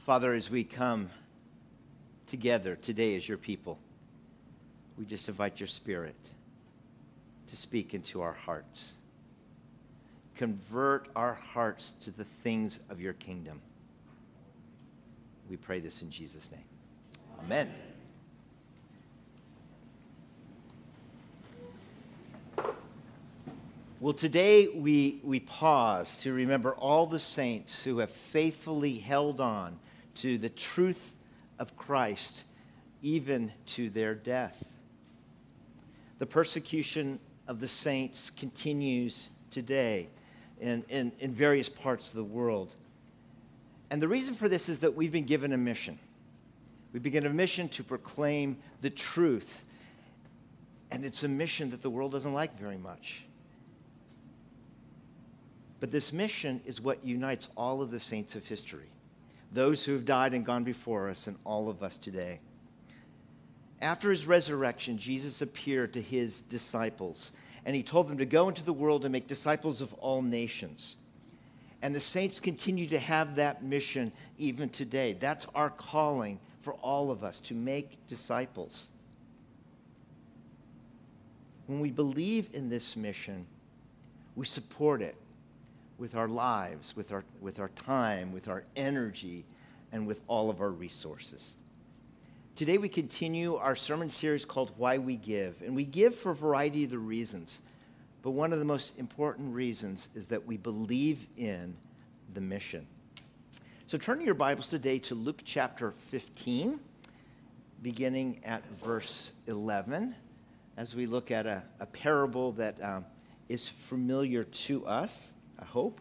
Father, as we come together today as your people, we just invite your Spirit to speak into our hearts. Convert our hearts to the things of your kingdom. We pray this in Jesus' name. Amen. Well, today we pause to remember all the saints who have faithfully held on to the truth of Christ, even to their death. The persecution of the saints continues today in various parts of the world. And the reason for this is that we've been given a mission. We've been given a mission to proclaim the truth. And it's a mission that the world doesn't like very much. But this mission is what unites all of the saints of history, those who have died and gone before us, and all of us today. After his resurrection, Jesus appeared to his disciples, and he told them to go into the world and make disciples of all nations. And the saints continue to have that mission even today. That's our calling for all of us, to make disciples. When we believe in this mission, we support it with our lives, with our time, with our energy, and with all of our resources. Today we continue our sermon series called Why We Give. And we give for a variety of the reasons. But one of the most important reasons is that we believe in the mission. So turn your Bibles today to Luke chapter 15, beginning at verse 11, as we look at a parable that is familiar to us, I hope.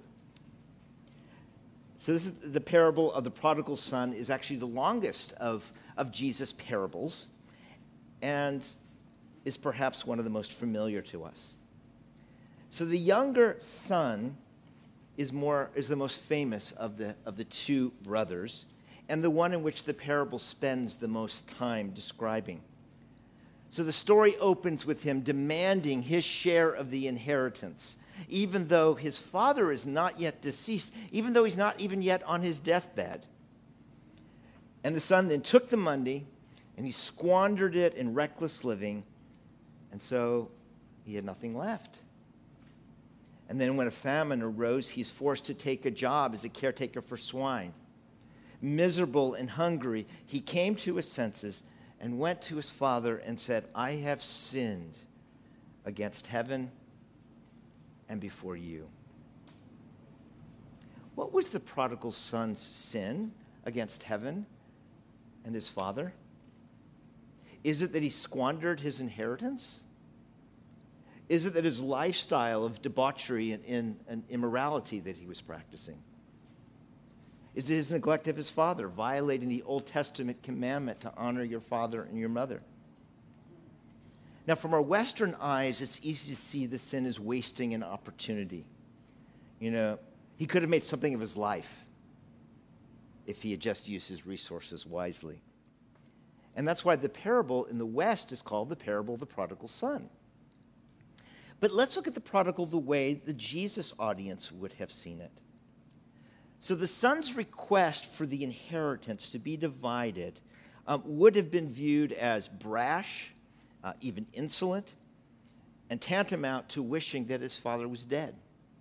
So this is the parable of the prodigal son, is actually the longest of Jesus' parables, and is perhaps one of the most familiar to us. So the younger son is the most famous of the two brothers, and the one in which the parable spends the most time describing. So the story opens with him demanding his share of the inheritance, even though his father is not yet deceased, even though he's not even yet on his deathbed. And the son then took the money, and he squandered it in reckless living, and so he had nothing left. And then when a famine arose, he's forced to take a job as a caretaker for swine. Miserable and hungry, he came to his senses and went to his father and said, "I have sinned against heaven and before you." What was the prodigal son's sin against heaven and his father? Is it that he squandered his inheritance? Is it that his lifestyle of debauchery and immorality that he was practicing? Is it his neglect of his father, violating the Old Testament commandment to honor your father and your mother? Now, from our Western eyes, it's easy to see the sin as wasting an opportunity. You know, he could have made something of his life if he had just used his resources wisely. And that's why the parable in the West is called the parable of the prodigal son. But let's look at the prodigal the way the Jesus audience would have seen it. So the son's request for the inheritance to be divided would have been viewed as brash, even insolent, and tantamount to wishing that his father was dead.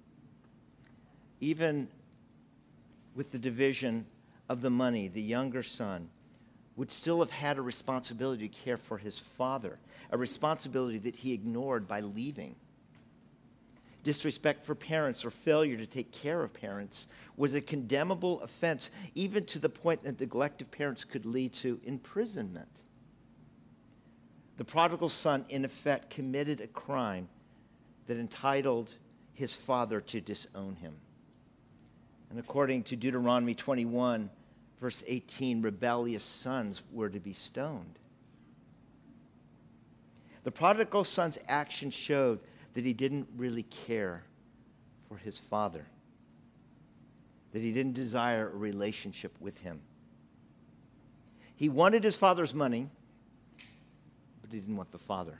Even with the division of the money, the younger son would still have had a responsibility to care for his father, a responsibility that he ignored by leaving. Disrespect for parents or failure to take care of parents was a condemnable offense, even to the point that neglect of parents could lead to imprisonment. The prodigal son, in effect, committed a crime that entitled his father to disown him. And according to Deuteronomy 21, verse 18, rebellious sons were to be stoned. The prodigal son's action showed that he didn't really care for his father, that he didn't desire a relationship with him. He wanted his father's money, but he didn't want the father.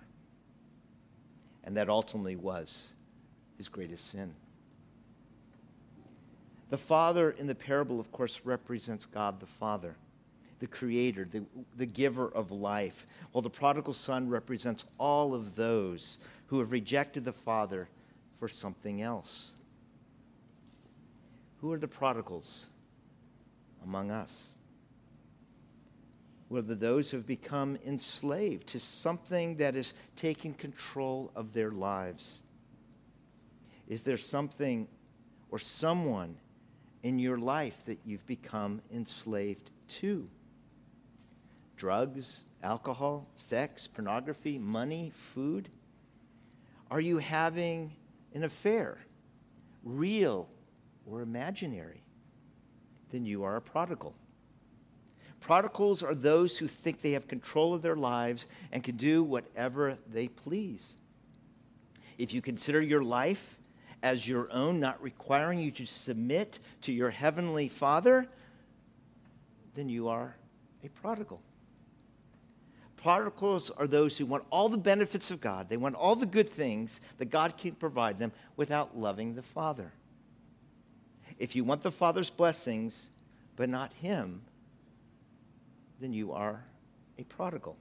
And that ultimately was his greatest sin. The father in the parable, of course, represents God the Father, the creator, the giver of life, while the prodigal son represents all of those who have rejected the father for something else. Who are the prodigals among us? Whether those who have become enslaved to something that is taking control of their lives. Is there something or someone in your life that you've become enslaved to? Drugs, alcohol, sex, pornography, money, food? Are you having an affair, real or imaginary? Then you are a prodigal. Prodigals are those who think they have control of their lives and can do whatever they please. If you consider your life as your own, not requiring you to submit to your heavenly Father, then you are a prodigal. Prodigals are those who want all the benefits of God. They want all the good things that God can provide them without loving the Father. If you want the Father's blessings, but not Him, then you are a prodigal.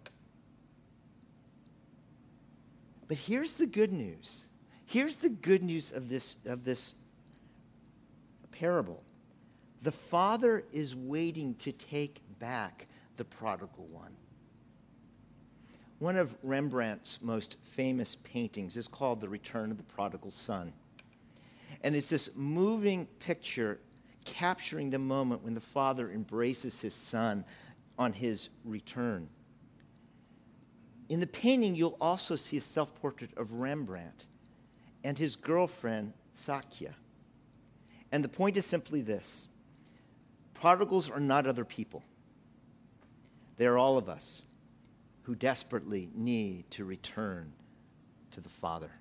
But here's the good news. Here's the good news of this parable. The Father is waiting to take back the prodigal one. One of Rembrandt's most famous paintings is called The Return of the Prodigal Son. And it's this moving picture capturing the moment when the father embraces his son on his return. In the painting, you'll also see a self-portrait of Rembrandt and his girlfriend, Sakya. And the point is simply this. Prodigals are not other people. They are all of us who desperately need to return to the Father.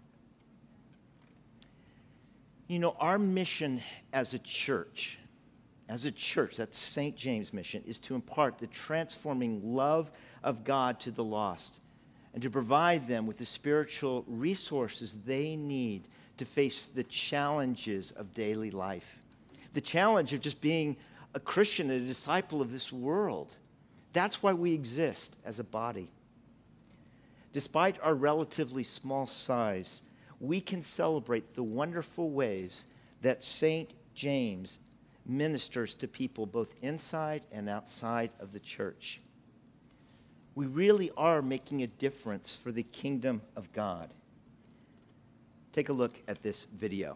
You know, our mission as a church, that's St. James' mission, is to impart the transforming love of God to the lost and to provide them with the spiritual resources they need to face the challenges of daily life. The challenge of just being a Christian, a disciple of this world. That's why we exist as a body. Despite our relatively small size, we can celebrate the wonderful ways that St. James ministers to people both inside and outside of the church. We really are making a difference for the kingdom of God. Take a look at this video.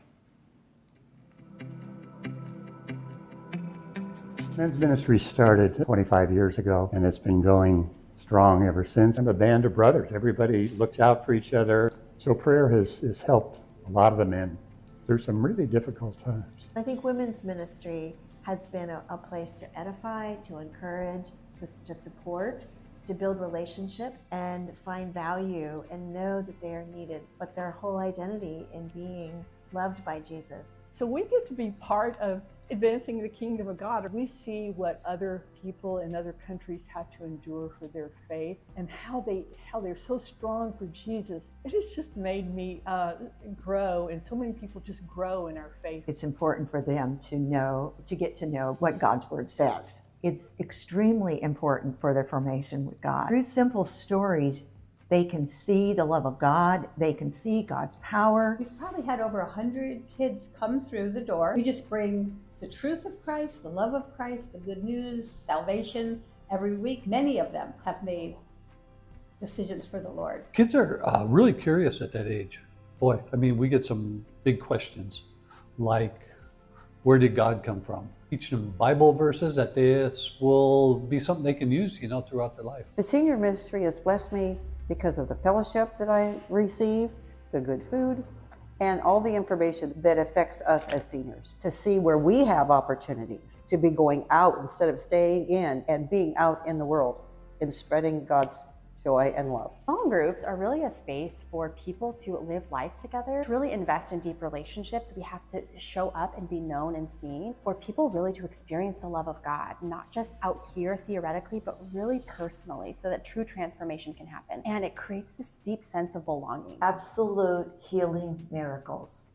Men's ministry started 25 years ago, and it's been going strong ever since. I'm a band of brothers. Everybody looks out for each other. So prayer has helped a lot of the men through some really difficult times. I think women's ministry has been a place to edify, to encourage, to support, to build relationships and find value and know that they are needed, but their whole identity in being loved by Jesus. So we get to be part of advancing the kingdom of God. We see what other people in other countries have to endure for their faith and how they're so strong for Jesus. It has just made me grow, and so many people just grow in our faith. It's important for them to get to know what God's word says. It's extremely important for their formation with God. Through simple stories, they can see the love of God. They can see God's power. We've probably had over 100 kids come through the door. We just bring the truth of Christ, the love of Christ, the good news, salvation every week. Many of them have made decisions for the Lord. Kids are really curious at that age. Boy, I mean, we get some big questions like, where did God come from? Teach them Bible verses that this will be something they can use, throughout their life. The senior ministry has blessed me because of the fellowship that I receive, the good food, and all the information that affects us as seniors, to see where we have opportunities to be going out instead of staying in and being out in the world and spreading God's joy and love. Small groups are really a space for people to live life together. To really invest in deep relationships, we have to show up and be known and seen for people really to experience the love of God, not just out here theoretically, but really personally, so that true transformation can happen. And it creates this deep sense of belonging. Absolute healing miracles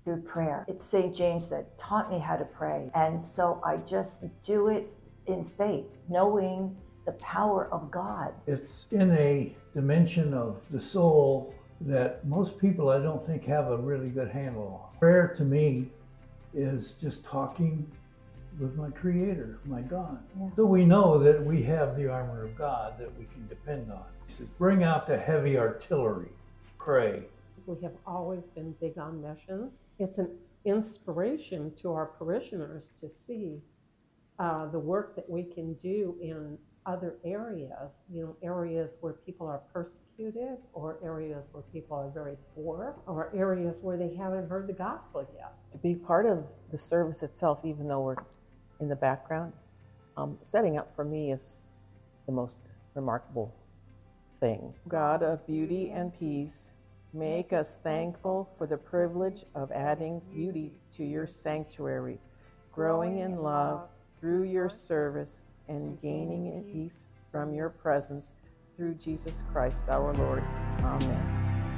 through prayer. It's St. James that taught me how to pray. And so I just do it in faith, knowing the power of God. It's in a dimension of the soul that most people, I don't think, have a really good handle on. Prayer to me is just talking with my Creator, my God. Yeah. So we know that we have the armor of God that we can depend on. He says, bring out the heavy artillery, pray. We have always been big on missions. It's an inspiration to our parishioners to see the work that we can do in other areas, areas where people are persecuted, or areas where people are very poor, or areas where they haven't heard the gospel yet. To be part of the service itself, even though we're in the background, setting up for me is the most remarkable thing. God of beauty and peace, make us thankful for the privilege of adding beauty to your sanctuary, growing in love through your service, and gaining in peace from your presence through Jesus Christ our Lord. Amen.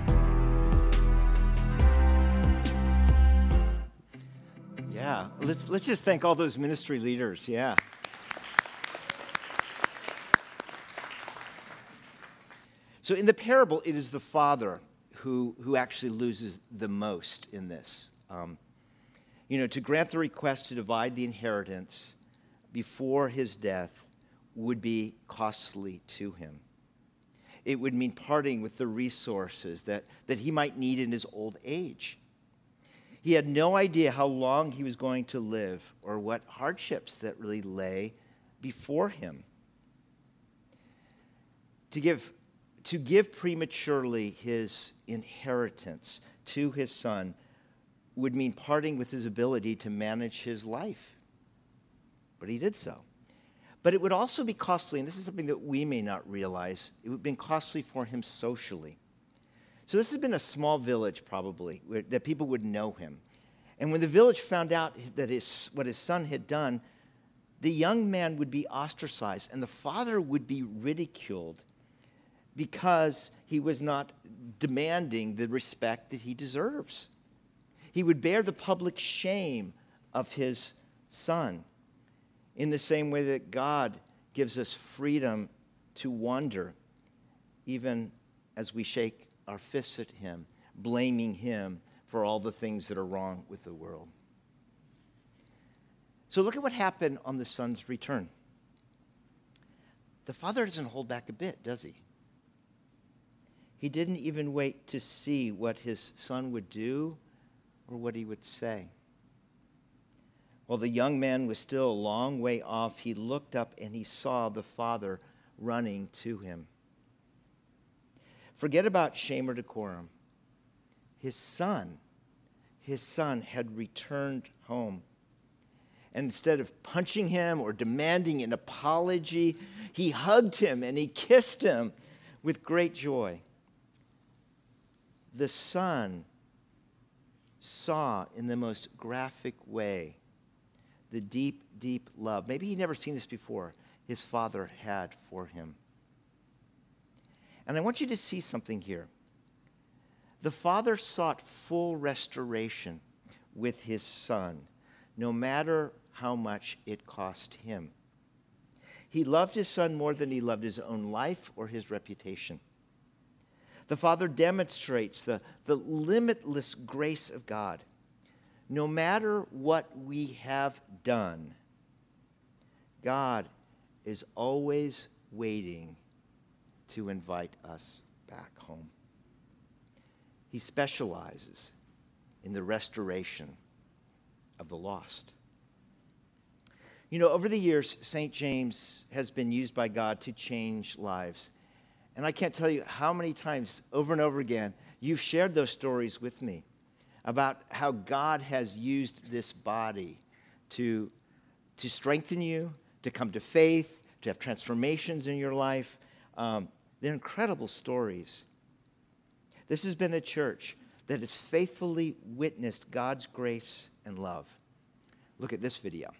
Yeah, let's just thank all those ministry leaders. Yeah. So in the parable, it is the father who actually loses the most in this. To grant the request to divide the inheritance before his death would be costly to him. It would mean parting with the resources that he might need in his old age. He had no idea how long he was going to live or what hardships that really lay before him. To give prematurely his inheritance to his son would mean parting with his ability to manage his life. But he did so. But it would also be costly, and this is something that we may not realize, it would have been costly for him socially. So this has been a small village, probably, that people would know him. And when the village found out that what his son had done, the young man would be ostracized, and the father would be ridiculed because he was not demanding the respect that he deserves. He would bear the public shame of his son, in the same way that God gives us freedom to wander, even as we shake our fists at him, blaming him for all the things that are wrong with the world. So look at what happened on the son's return. The father doesn't hold back a bit, does he? He didn't even wait to see what his son would do or what he would say. While the young man was still a long way off, he looked up and he saw the father running to him. Forget about shame or decorum. His son had returned home. And instead of punching him or demanding an apology, he hugged him and he kissed him with great joy. The son saw in the most graphic way the deep, deep love. Maybe he'd never seen this before. His father had for him. And I want you to see something here. The father sought full restoration with his son, no matter how much it cost him. He loved his son more than he loved his own life or his reputation. The father demonstrates the limitless grace of God. No matter what we have done, God is always waiting to invite us back home. He specializes in the restoration of the lost. Over the years, St. James has been used by God to change lives. And I can't tell you how many times, over and over again, you've shared those stories with me about how God has used this body to strengthen you, to come to faith, to have transformations in your life. They're incredible stories. This has been a church that has faithfully witnessed God's grace and love. Look at this video.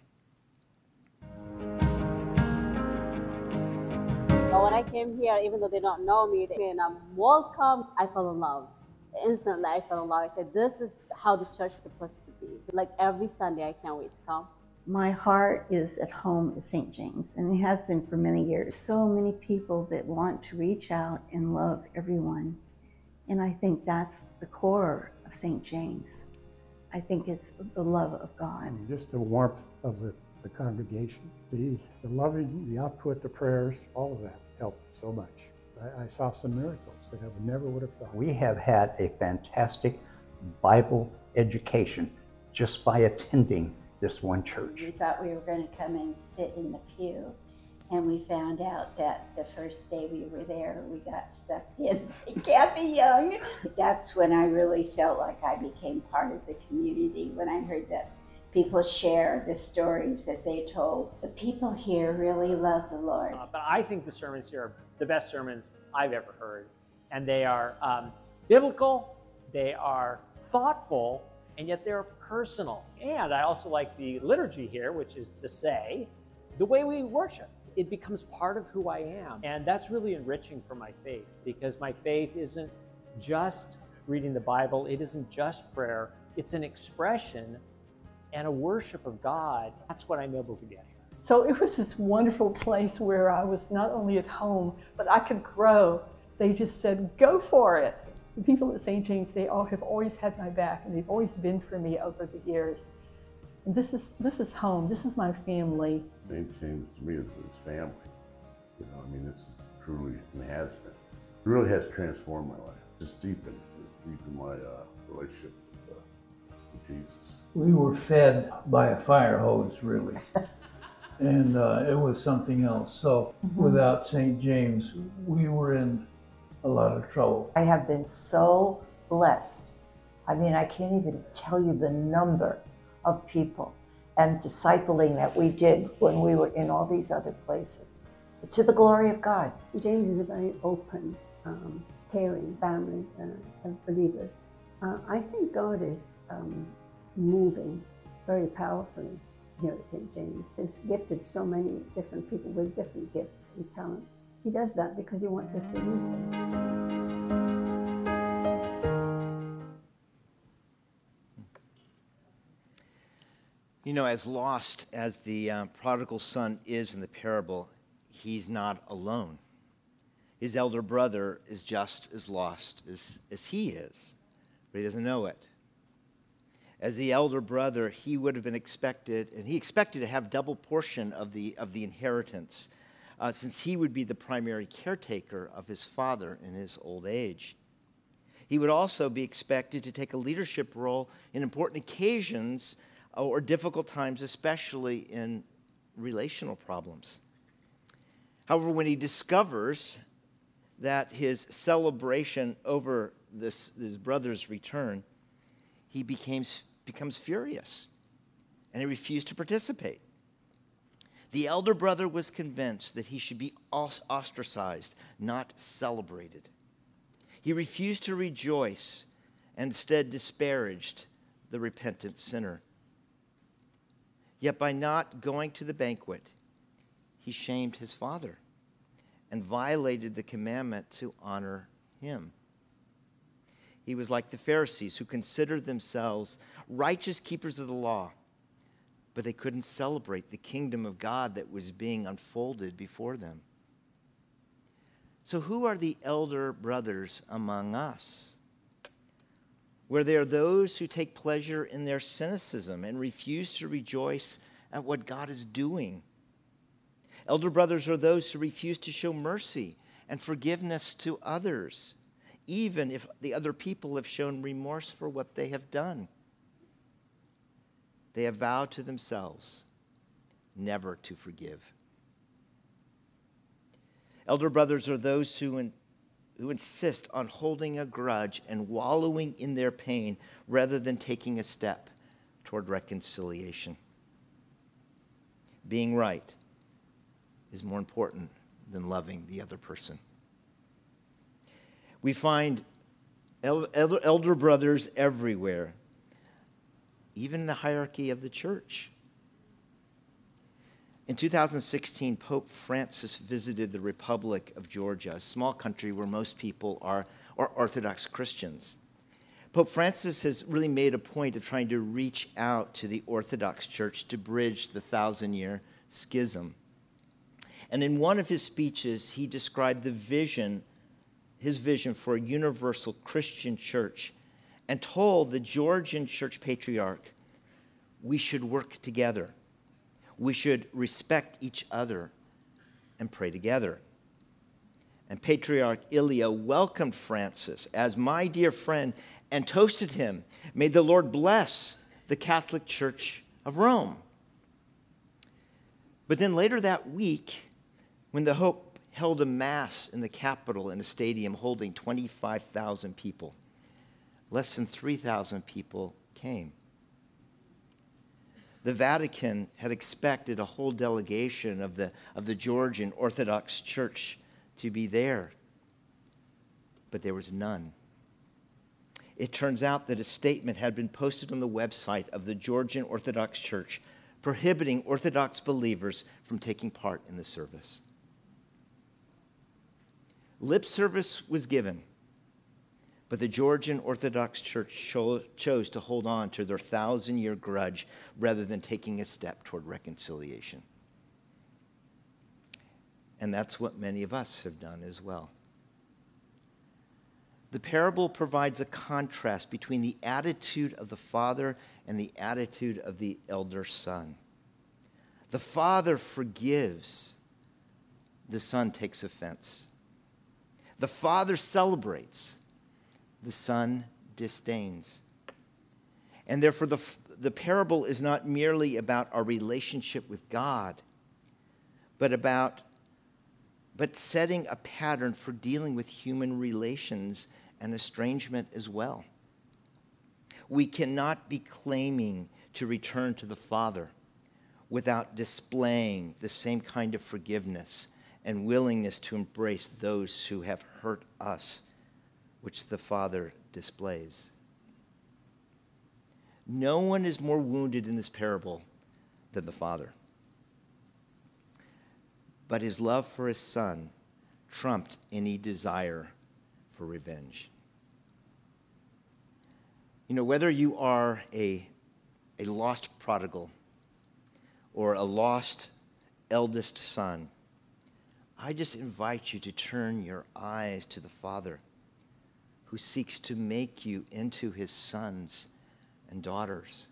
But when I came here, even though they don't know me, and I'm welcome, I fell in love. Instantly I fell in love. I said, this is how the church is supposed to be. Like every Sunday, I can't wait to come. My heart is at home at St. James, and it has been for many years. So many people that want to reach out and love everyone. And I think that's the core of St. James. I think it's the love of God. And just the warmth of the congregation, the loving, the output, the prayers, all of that helped so much. I saw some miracles that I never would have thought. We have had a fantastic Bible education just by attending this one church. We thought we were going to come and sit in the pew, and we found out that the first day we were there, we got sucked in by Kathy Young. That's when I really felt like I became part of the community, when I heard that people share the stories that they told. The people here really love the Lord. But I think the sermons here are the best sermons I've ever heard. And they are biblical, they are thoughtful, and yet they're personal. And I also like the liturgy here, which is to say, the way we worship. It becomes part of who I am. And that's really enriching for my faith, because my faith isn't just reading the Bible, it isn't just prayer, it's an expression and a worship of God. That's what I'm able to get here. So it was this wonderful place where I was not only at home, but I could grow. They just said, go for it. The people at St. James, they all have always had my back, and they've always been for me over the years. And this is home. This is my family. St. James to me is family. You know, I mean, this is truly and has been. It really has transformed my life. It's deepened my relationship with Jesus. We were fed by a fire hose, really. And it was something else. So without St. James, we were in a lot of trouble. I have been so blessed. I mean, I can't even tell you the number of people and discipling that we did when we were in all these other places, to the glory of God. James is a very open, caring family of believers. I think God is moving very powerfully here at St. James. He's gifted so many different people with different gifts and talents. He does that because he wants us to use them. You know, as lost as the prodigal son is in the parable, he's not alone. His elder brother is just as lost as he is, but he doesn't know it. As the elder brother, he would have been expected, and he expected to have double portion of the inheritance, since he would be the primary caretaker of his father in his old age. He would also be expected to take a leadership role in important occasions or difficult times, especially in relational problems. However, when he discovers that his celebration over his brother's return, he becomes furious, and he refused to participate. The elder brother was convinced that he should be ostracized, not celebrated. He refused to rejoice and instead disparaged the repentant sinner. Yet by not going to the banquet, he shamed his father and violated the commandment to honor him. He was like the Pharisees, who considered themselves righteous keepers of the law, but they couldn't celebrate the kingdom of God that was being unfolded before them. So who are the elder brothers among us? Where there are those who take pleasure in their cynicism and refuse to rejoice at what God is doing. Elder brothers are those who refuse to show mercy and forgiveness to others, even if the other people have shown remorse for what they have done. They have vowed to themselves never to forgive. Elder brothers are those who insist on holding a grudge and wallowing in their pain rather than taking a step toward reconciliation. Being right is more important than loving the other person. We find elder brothers everywhere, even in the hierarchy of the church. In 2016, Pope Francis visited the Republic of Georgia, a small country where most people are Orthodox Christians. Pope Francis has really made a point of trying to reach out to the Orthodox Church to bridge the 1,000-year schism. And in one of his speeches, he described his vision for a universal Christian church, and told the Georgian church patriarch, we should work together. We should respect each other and pray together. And Patriarch Ilya welcomed Francis as my dear friend and toasted him. May the Lord bless the Catholic Church of Rome. But then later that week, when the Pope held a mass in the Capitol in a stadium holding 25,000 people, less than 3,000 people came. The Vatican had expected a whole delegation of the Georgian Orthodox Church to be there, but there was none. It turns out that a statement had been posted on the website of the Georgian Orthodox Church prohibiting Orthodox believers from taking part in the service. Lip service was given, but the Georgian Orthodox Church chose to hold on to their 1,000-year grudge rather than taking a step toward reconciliation. And that's what many of us have done as well. The parable provides a contrast between the attitude of the father and the attitude of the elder son. The father forgives. The son takes offense. The father celebrates. The son disdains. And therefore, the parable is not merely about our relationship with God, but setting a pattern for dealing with human relations and estrangement as well. We cannot be claiming to return to the Father without displaying the same kind of forgiveness and willingness to embrace those who have hurt us, which the Father displays. No one is more wounded in this parable than the Father. But his love for his son trumped any desire for revenge. You know, whether you are a lost prodigal or a lost eldest son, I just invite you to turn your eyes to the Father who seeks to make you into his sons and daughters.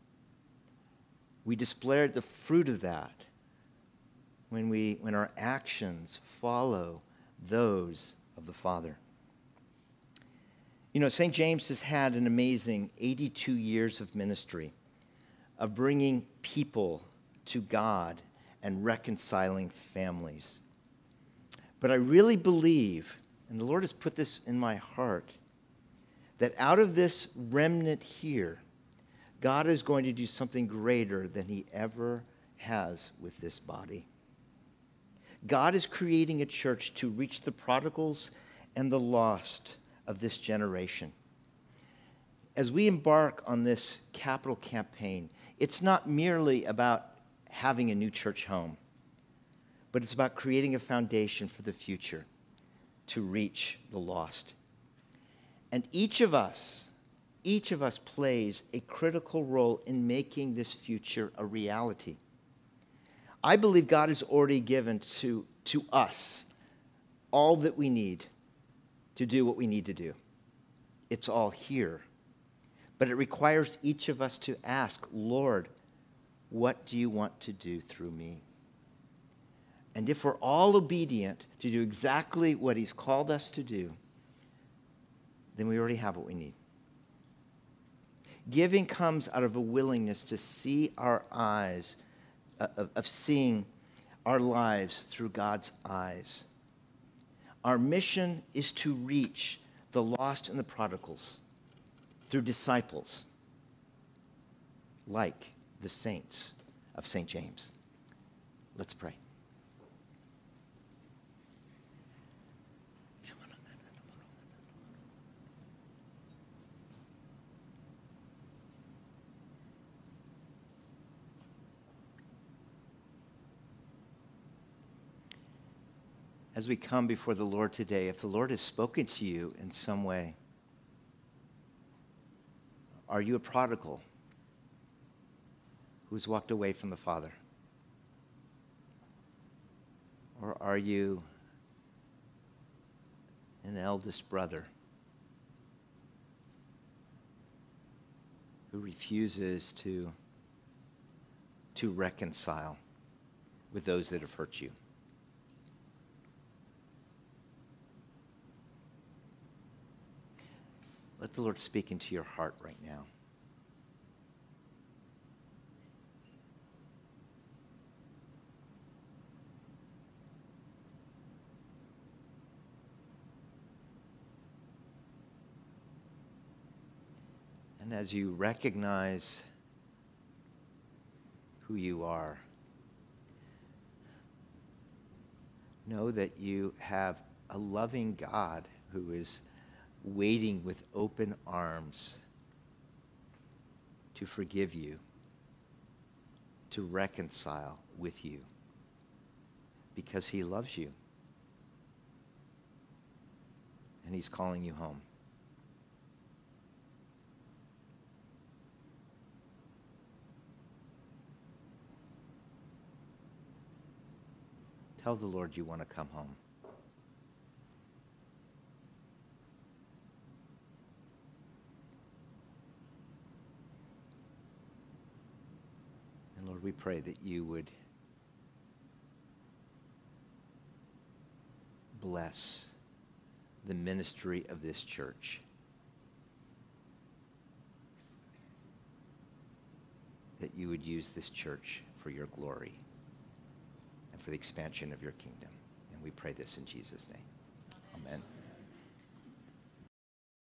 We display the fruit of that when our actions follow those of the Father. You know, St. James has had an amazing 82 years of ministry, of bringing people to God and reconciling families. But I really believe, and the Lord has put this in my heart, that out of this remnant here, God is going to do something greater than he ever has with this body. God is creating a church to reach the prodigals and the lost of this generation. As we embark on this capital campaign, it's not merely about having a new church home, but it's about creating a foundation for the future to reach the lost. And each of us plays a critical role in making this future a reality. I believe God has already given to us all that we need to do what we need to do. It's all here. But it requires each of us to ask, Lord, what do you want to do through me? And if we're all obedient to do exactly what he's called us to do, then we already have what we need. Giving comes out of a willingness to see our eyes, of seeing our lives through God's eyes. Our mission is to reach the lost and the prodigals through disciples like the saints of St. James. Let's pray. As we come before the Lord today, if the Lord has spoken to you in some way, Are you a prodigal who's walked away from the Father? Or are you an eldest brother who refuses to reconcile with those that have hurt you? Let the Lord speak into your heart right now. And as you recognize who you are, know that you have a loving God who is waiting with open arms to forgive you, to reconcile with you, because he loves you. And he's calling you home. Tell the Lord you want to come home. And Lord, we pray that you would bless the ministry of this church. That you would use this church for your glory and for the expansion of your kingdom. And we pray this in Jesus' name. Amen.